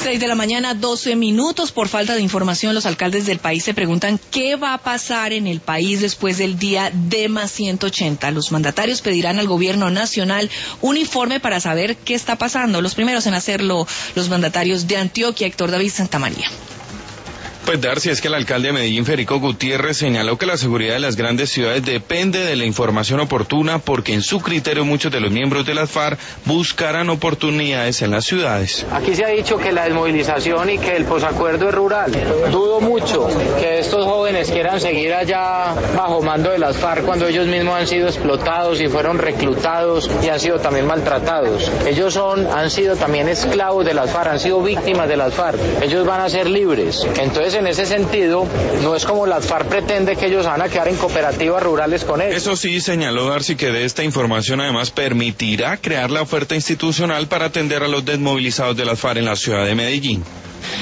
6:12 a.m. Por falta de información, los alcaldes del país se preguntan qué va a pasar en el país después del día D+180. Los mandatarios pedirán al gobierno nacional un informe para saber qué está pasando. Los primeros en hacerlo, los mandatarios de Antioquia, Héctor David Santamaría. Pues Darcy, es que el alcalde de Medellín, Federico Gutiérrez, señaló que la seguridad de las grandes ciudades depende de la información oportuna, porque en su criterio muchos de los miembros de las FARC buscarán oportunidades en las ciudades. Aquí se ha dicho que la desmovilización y que el posacuerdo es rural. Dudo mucho que estos jóvenes quieran seguir allá bajo mando de las FARC cuando ellos mismos han sido explotados y fueron reclutados y han sido también maltratados. Ellos han sido también esclavos de las FARC, han sido víctimas de las FARC. Ellos van a ser libres. Entonces, en ese sentido, no es como las FARC pretende que ellos van a quedar en cooperativas rurales con ellos. Eso sí, señaló Darcy que de esta información además permitirá crear la oferta institucional para atender a los desmovilizados de las FARC en la ciudad de Medellín.